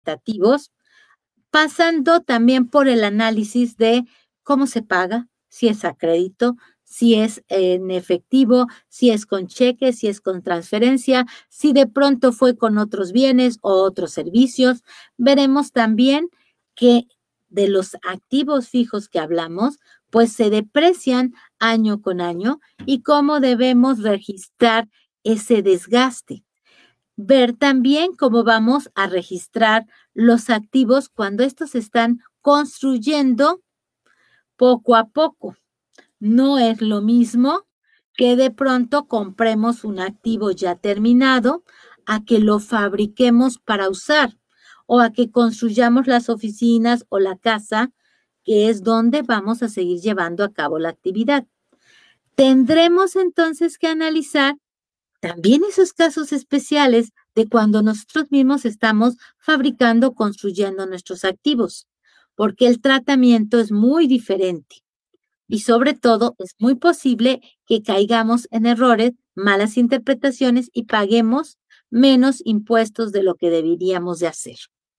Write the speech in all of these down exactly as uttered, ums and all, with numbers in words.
cuantitativos, pasando también por el análisis de cómo se paga, si es a crédito, si es en efectivo, si es con cheque, si es con transferencia, si de pronto fue con otros bienes o otros servicios. Veremos también que de los activos fijos que hablamos, pues se deprecian año con año y cómo debemos registrar ese desgaste. Ver también cómo vamos a registrar los activos cuando estos se están construyendo poco a poco. No es lo mismo que de pronto compremos un activo ya terminado a que lo fabriquemos para usar o a que construyamos las oficinas o la casa, que es donde vamos a seguir llevando a cabo la actividad. Tendremos entonces que analizar también esos casos especiales de cuando nosotros mismos estamos fabricando, construyendo nuestros activos, porque el tratamiento es muy diferente. Y sobre todo, es muy posible que caigamos en errores, malas interpretaciones y paguemos menos impuestos de lo que deberíamos de hacer.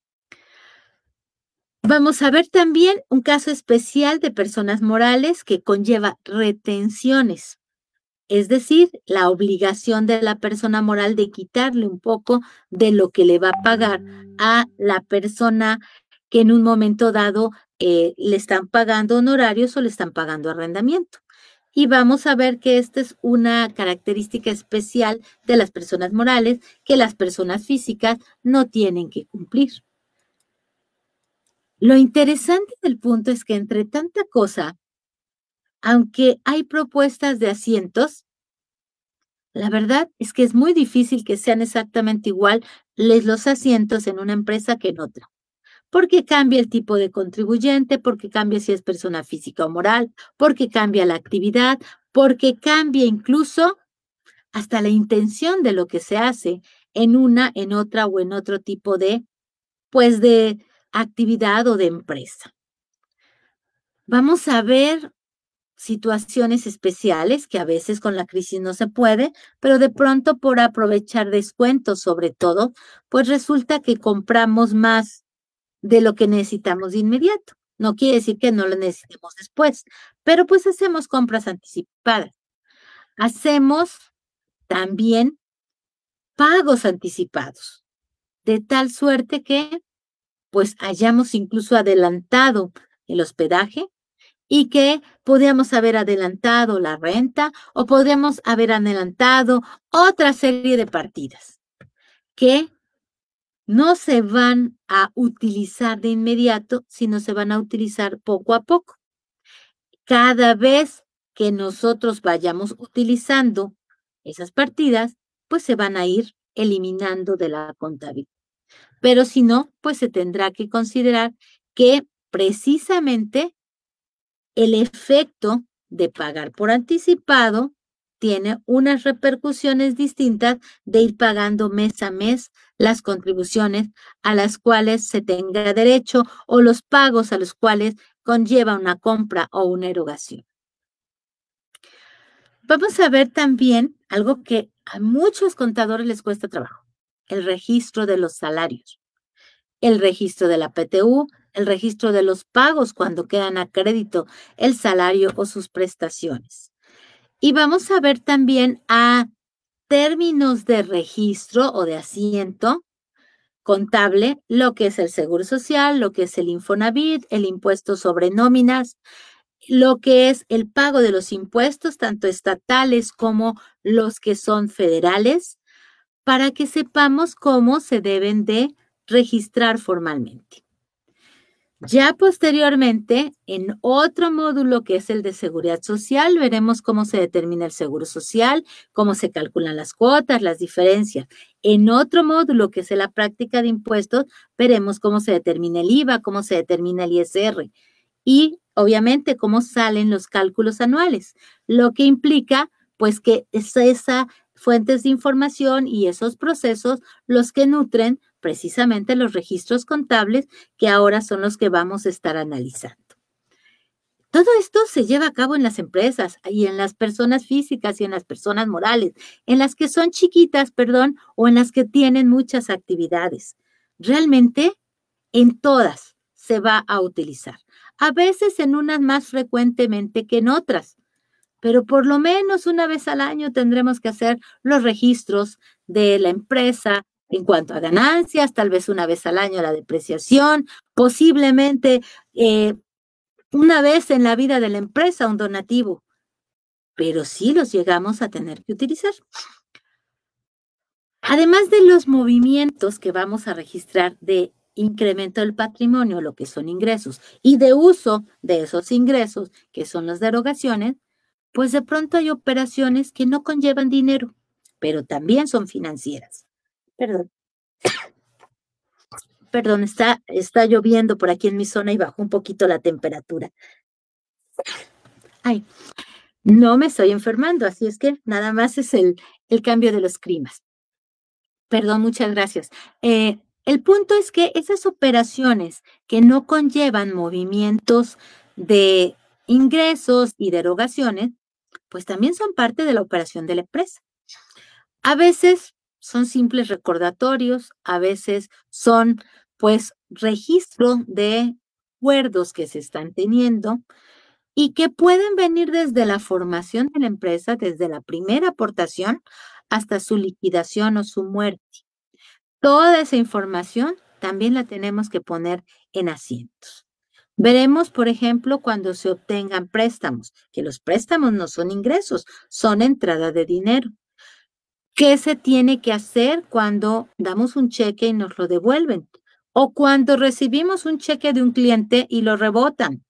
Vamos a ver también un caso especial de personas morales que conlleva retenciones, es decir, la obligación de la persona moral de quitarle un poco de lo que le va a pagar a la persona que en un momento dado eh, le están pagando honorarios o le están pagando arrendamiento. Y vamos a ver que esta es una característica especial de las personas morales que las personas físicas no tienen que cumplir. Lo interesante del punto es que entre tanta cosa, aunque hay propuestas de asientos, la verdad es que es muy difícil que sean exactamente igual los asientos en una empresa que en otra, porque cambia el tipo de contribuyente, porque cambia si es persona física o moral, porque cambia la actividad, porque cambia incluso hasta la intención de lo que se hace en una, en otra o en otro tipo de, pues, de actividad o de empresa. Vamos a ver situaciones especiales que a veces con la crisis no se puede, pero de pronto por aprovechar descuentos sobre todo, pues resulta que compramos más de lo que necesitamos de inmediato. No quiere decir que no lo necesitemos después, pero pues hacemos compras anticipadas. Hacemos también pagos anticipados, de tal suerte que pues hayamos incluso adelantado el hospedaje y que podríamos haber adelantado la renta o podríamos haber adelantado otra serie de partidas que no se van a utilizar de inmediato, sino se van a utilizar poco a poco. Cada vez que nosotros vayamos utilizando esas partidas, pues se van a ir eliminando de la contabilidad. Pero si no, pues se tendrá que considerar que precisamente el efecto de pagar por anticipado tiene unas repercusiones distintas de ir pagando mes a mes las contribuciones a las cuales se tenga derecho o los pagos a los cuales conlleva una compra o una erogación. Vamos a ver también algo que a muchos contadores les cuesta trabajo, el registro de los salarios, el registro de la P T U, el registro de los pagos cuando quedan a crédito el salario o sus prestaciones. Y vamos a ver también a términos de registro o de asiento contable, lo que es el Seguro Social, lo que es el Infonavit, el impuesto sobre nóminas, lo que es el pago de los impuestos, tanto estatales como los que son federales, para que sepamos cómo se deben de registrar formalmente. Ya posteriormente, en otro módulo que es el de seguridad social, veremos cómo se determina el seguro social, cómo se calculan las cuotas, las diferencias. En otro módulo que es la práctica de impuestos, veremos cómo se determina el I V A, cómo se determina el I S R y obviamente cómo salen los cálculos anuales, lo que implica pues que es esa fuentes de información y esos procesos los que nutren precisamente los registros contables que ahora son los que vamos a estar analizando. Todo esto se lleva a cabo en las empresas y en las personas físicas y en las personas morales, en las que son chiquitas, perdón, o en las que tienen muchas actividades. Realmente En todas se va a utilizar. A veces en unas más frecuentemente que en otras, pero por lo menos una vez al año tendremos que hacer los registros de la empresa en cuanto a ganancias, tal vez una vez al año la depreciación, posiblemente eh, una vez en la vida de la empresa un donativo, pero sí los llegamos a tener que utilizar. Además de los movimientos que vamos a registrar de incremento del patrimonio, lo que son ingresos, y de uso de esos ingresos, que son las derogaciones, pues de pronto hay operaciones que no conllevan dinero, pero también son financieras. Perdón. Perdón, está, está lloviendo por aquí en mi zona y bajó un poquito la temperatura. Ay, no me estoy enfermando, así es que nada más es el, el cambio de los climas. Perdón, muchas gracias. Eh, el punto es que esas operaciones que no conllevan movimientos de ingresos y derogaciones, pues también son parte de la operación de la empresa. A veces son simples recordatorios, a veces son pues registro de acuerdos que se están teniendo y que pueden venir desde la formación de la empresa, desde la primera aportación hasta su liquidación o su muerte. Toda esa información también la tenemos que poner en asientos. Veremos, por ejemplo, cuando se obtengan préstamos, que los préstamos no son ingresos, son entrada de dinero. ¿Qué se tiene que hacer cuando damos un cheque y nos lo devuelven? O cuando recibimos un cheque de un cliente y lo rebotan.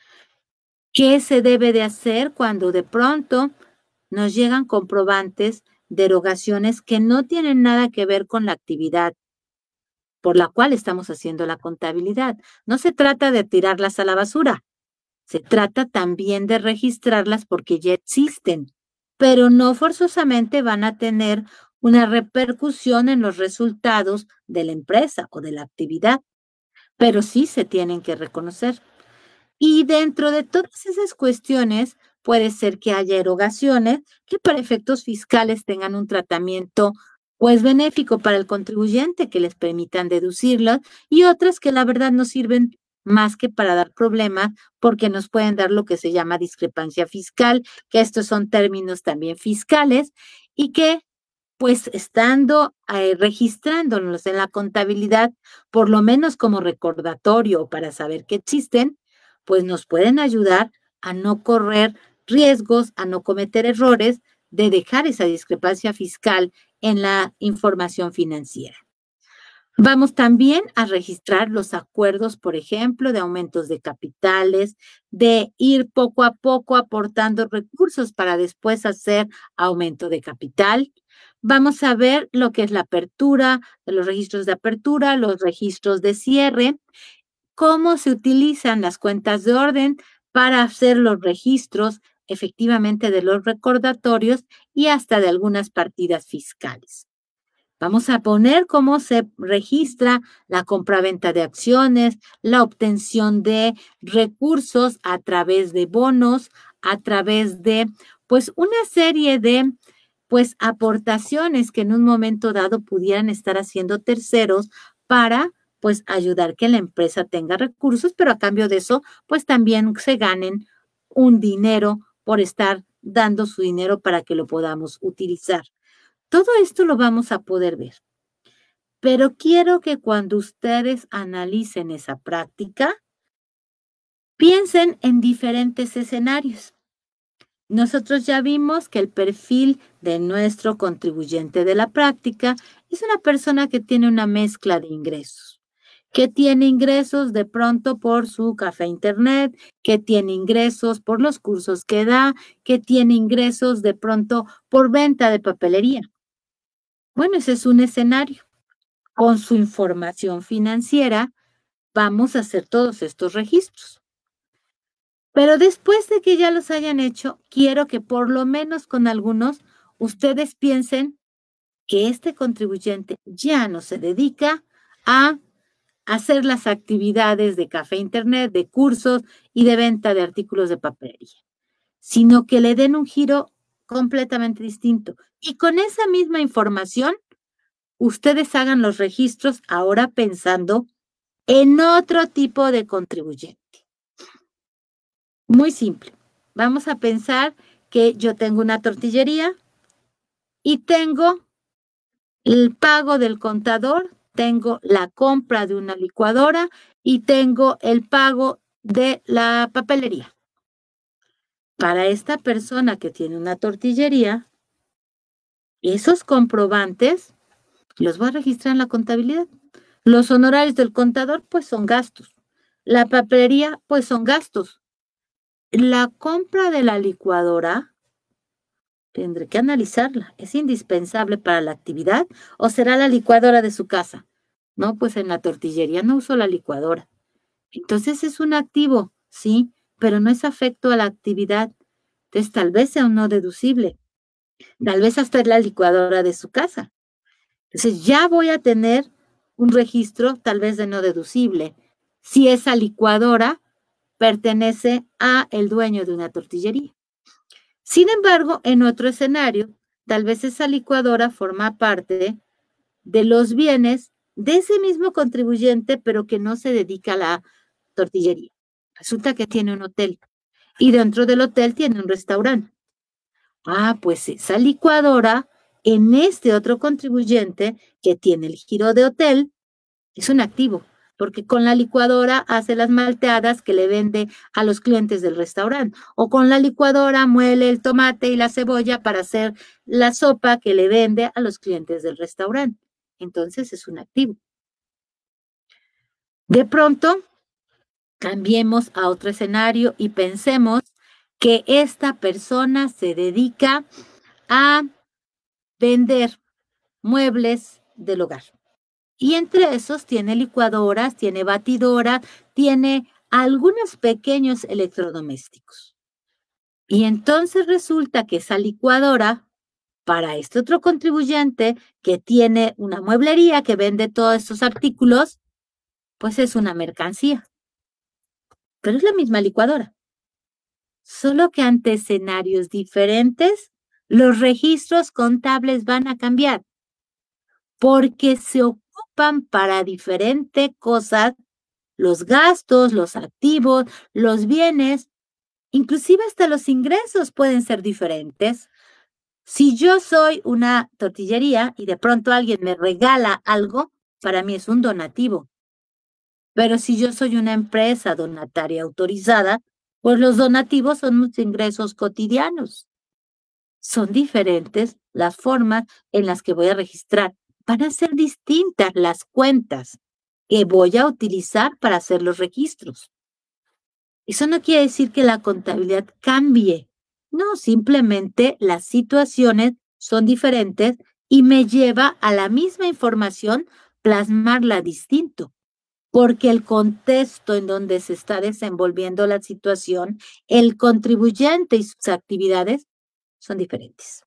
¿Qué se debe de hacer cuando de pronto nos llegan comprobantes de erogaciones que no tienen nada que ver con la actividad por la cual estamos haciendo la contabilidad? No se trata de tirarlas a la basura, se trata también de registrarlas porque ya existen, pero no forzosamente van a tener una repercusión en los resultados de la empresa o de la actividad, pero sí se tienen que reconocer. Y dentro de todas esas cuestiones, puede ser que haya erogaciones que para efectos fiscales tengan un tratamiento pues benéfico para el contribuyente, que les permitan deducirlas, y otras que la verdad no sirven más que para dar problemas, porque nos pueden dar lo que se llama discrepancia fiscal, que estos son términos también fiscales, y que pues estando eh, registrándonos en la contabilidad, por lo menos como recordatorio para saber que existen, pues nos pueden ayudar a no correr riesgos, a no cometer errores de dejar esa discrepancia fiscal en la información financiera. Vamos también a registrar los acuerdos, por ejemplo, de aumentos de capitales, de ir poco a poco aportando recursos para después hacer aumento de capital. Vamos a ver lo que es la apertura, los registros de apertura, los registros de cierre, cómo se utilizan las cuentas de orden para hacer los registros efectivamente de los recordatorios y hasta de algunas partidas fiscales. Vamos a poner cómo se registra la compraventa de acciones, la obtención de recursos a través de bonos, a través de, pues, una serie de, pues, aportaciones que en un momento dado pudieran estar haciendo terceros para, pues, ayudar que la empresa tenga recursos, pero a cambio de eso, pues, también se ganen un dinero por estar dando su dinero para que lo podamos utilizar. Todo esto lo vamos a poder ver, pero quiero que cuando ustedes analicen esa práctica, piensen en diferentes escenarios. Nosotros ya vimos que el perfil de nuestro contribuyente de la práctica es una persona que tiene una mezcla de ingresos, que tiene ingresos de pronto por su café internet, que tiene ingresos por los cursos que da, que tiene ingresos de pronto por venta de papelería. Bueno, ese es un escenario. Con su información financiera vamos a hacer todos estos registros. Pero después de que ya los hayan hecho, quiero que por lo menos con algunos ustedes piensen que este contribuyente ya no se dedica a hacer las actividades de café internet, de cursos y de venta de artículos de papelería, sino que le den un giro completamente distinto. Y con esa misma información, ustedes hagan los registros ahora pensando en otro tipo de contribuyente. Muy simple. Vamos a pensar que yo tengo una tortillería y tengo el pago del contador, tengo la compra de una licuadora y tengo el pago de la papelería. Para esta persona que tiene una tortillería, esos comprobantes los voy a registrar en la contabilidad. Los honorarios del contador, pues son gastos. La papelería, pues son gastos. La compra de la licuadora, tendré que analizarla. ¿Es indispensable para la actividad o será la licuadora de su casa? No, pues en la tortillería no uso la licuadora. Entonces es un activo, sí, pero no es afecto a la actividad. Entonces tal vez sea un no deducible. Tal vez hasta es la licuadora de su casa. Entonces ya voy a tener un registro tal vez de no deducible. Si esa licuadora pertenece a el dueño de una tortillería. Sin embargo, en otro escenario, tal vez esa licuadora forma parte de los bienes de ese mismo contribuyente, pero que no se dedica a la tortillería. Resulta que tiene un hotel y dentro del hotel tiene un restaurante. Ah, pues esa licuadora en este otro contribuyente que tiene el giro de hotel es un activo, porque con la licuadora hace las malteadas que le vende a los clientes del restaurante, o con la licuadora muele el tomate y la cebolla para hacer la sopa que le vende a los clientes del restaurante. Entonces es un activo. De pronto, cambiemos a otro escenario y pensemos que esta persona se dedica a vender muebles del hogar. Y entre esos tiene licuadoras, tiene batidoras, tiene algunos pequeños electrodomésticos. Y entonces resulta que esa licuadora, para este otro contribuyente que tiene una mueblería que vende todos estos artículos, pues es una mercancía. Pero es la misma licuadora. Solo que ante escenarios diferentes, los registros contables van a cambiar. Porque se ocupan para diferentes cosas, los gastos, los activos, los bienes, inclusive hasta los ingresos pueden ser diferentes. Si yo soy una tortillería y de pronto alguien me regala algo, para mí es un donativo. Pero si yo soy una empresa donataria autorizada, pues los donativos son mis ingresos cotidianos. Son diferentes las formas en las que voy a registrar. Van a ser distintas las cuentas que voy a utilizar para hacer los registros. Eso no quiere decir que la contabilidad cambie. No, simplemente las situaciones son diferentes y me lleva a la misma información plasmarla distinto, porque el contexto en donde se está desenvolviendo la situación, el contribuyente y sus actividades son diferentes.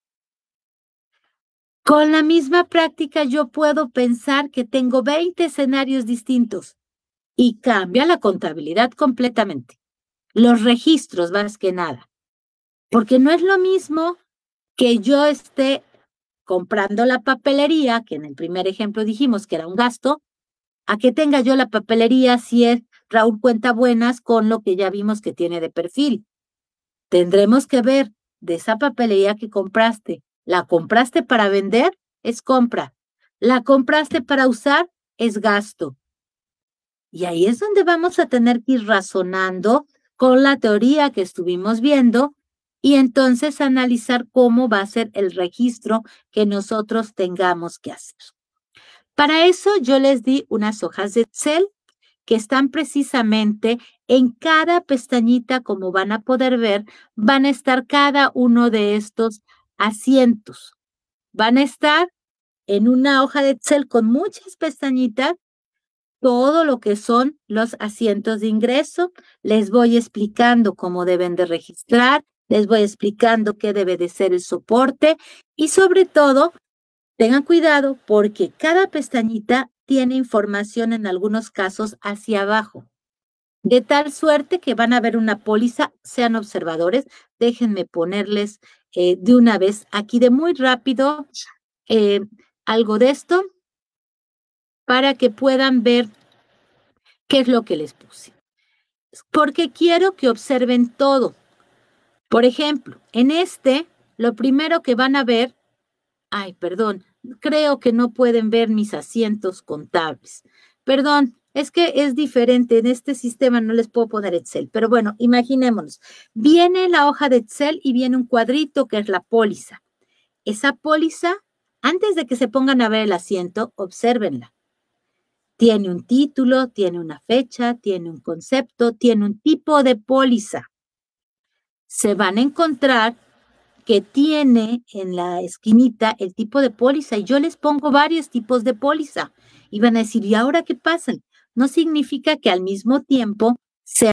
Con la misma práctica yo puedo pensar que tengo veinte escenarios distintos y cambia la contabilidad completamente. Los registros más que nada. Porque no es lo mismo que yo esté comprando la papelería, que en el primer ejemplo dijimos que era un gasto, a que tenga yo la papelería si es Raúl Cuentabuenas con lo que ya vimos que tiene de perfil. Tendremos que ver de esa papelería que compraste. ¿La compraste para vender? Es compra. ¿La compraste para usar? Es gasto. Y ahí es donde vamos a tener que ir razonando con la teoría que estuvimos viendo y entonces analizar cómo va a ser el registro que nosotros tengamos que hacer. Para eso yo les di unas hojas de Excel que están precisamente en cada pestañita, como van a poder ver, van a estar cada uno de estos asientos. Van a estar en una hoja de Excel con muchas pestañitas, todo lo que son los asientos de ingreso. Les voy explicando cómo deben de registrar, les voy explicando qué debe de ser el soporte y sobre todo, tengan cuidado porque cada pestañita tiene información en algunos casos hacia abajo. De tal suerte que van a ver una póliza, sean observadores, déjenme ponerles eh, de una vez aquí de muy rápido eh, algo de esto para que puedan ver ¿Qué es lo que les puse? Porque quiero que observen todo. Por ejemplo, en este, lo primero que van a ver, ay, perdón, creo que no pueden ver mis asientos contables. Perdón, es que es diferente. En este sistema no les puedo poner Excel, pero bueno, imaginémonos. Viene la hoja de Excel y viene un cuadrito que es la póliza. Esa póliza, antes de que se pongan a ver el asiento, obsérvenla. Tiene un título, tiene una fecha, tiene un concepto, tiene un tipo de póliza. Se van a encontrar que tiene en la esquinita el tipo de póliza y yo les pongo varios tipos de póliza y van a decir, ¿y ahora qué pasa? No significa que al mismo tiempo